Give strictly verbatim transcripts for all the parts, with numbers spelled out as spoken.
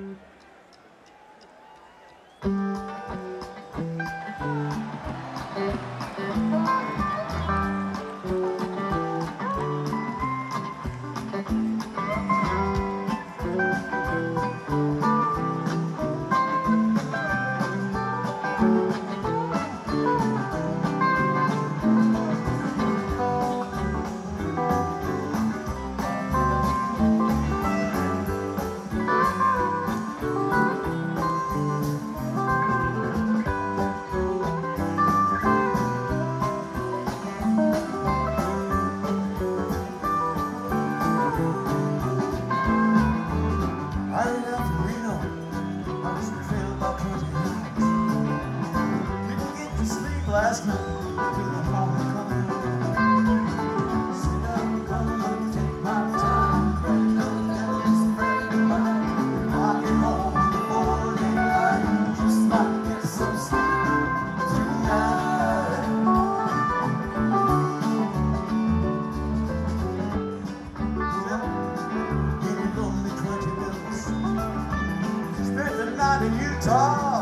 Last night, till the morning coming home. Said I'm gonna take my time, and no devil's afraid of mine. I get home before daylight, just might get some sleep tonight. Any lonely country bills, spent the night in Utah.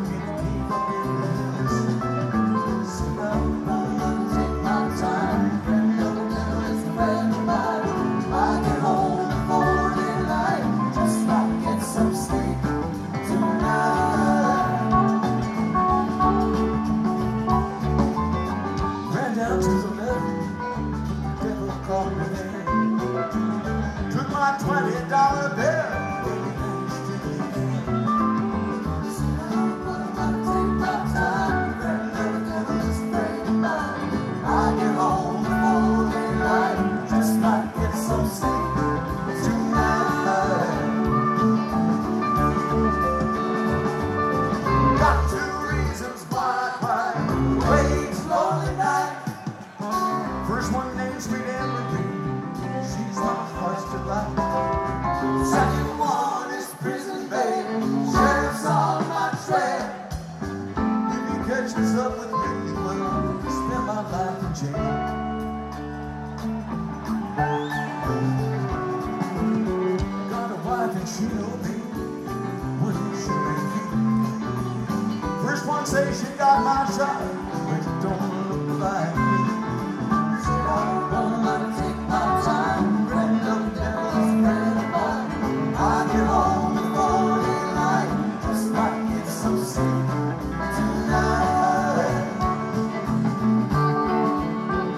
Took my twenty dollar bill. Said I'm gonna take my time, and the devil's afraid of mine. I get home before daylight, just might get some sleep tonight. Got two reasons why I cry. Waves lonely night. First one named Sweet Emily. She's my heart's delight. Second one is Prison Bay. Sheriff's on my trail. If he catches up with me, well, spend my life in jail. Got a wife and she know me. Wouldn't she be? First one says she got my shot, but it don't look like me. Said I'm gonna take my time. I get home before daylight, just might get some sleep tonight.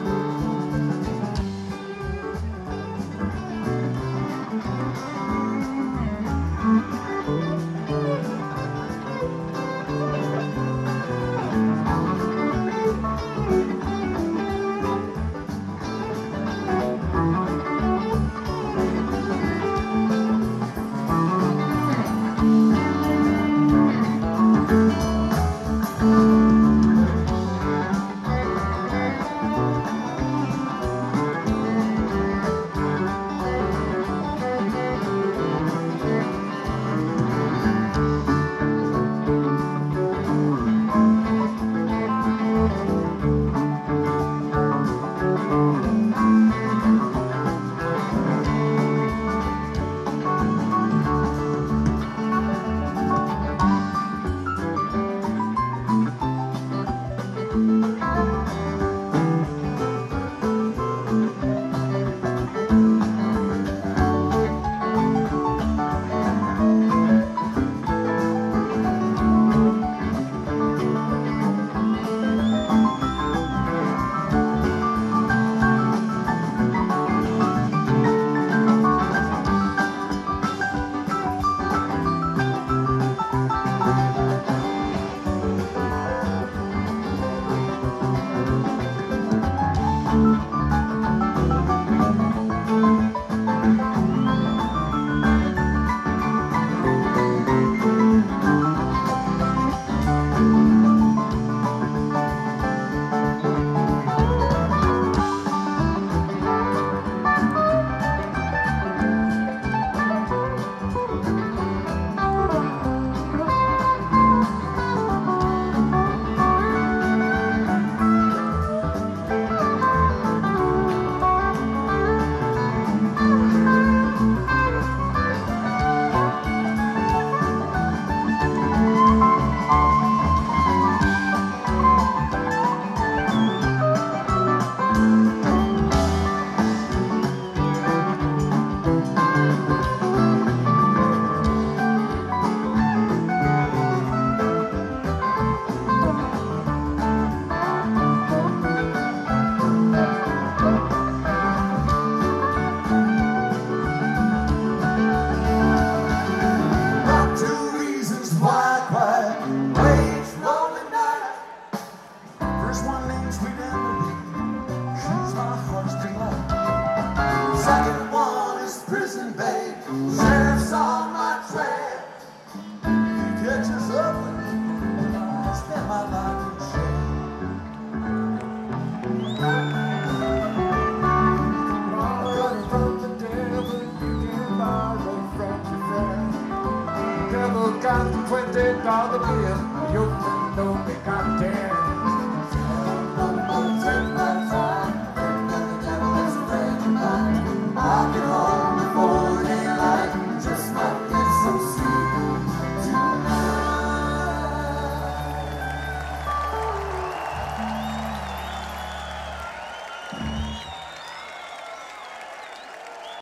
take all the beer. Your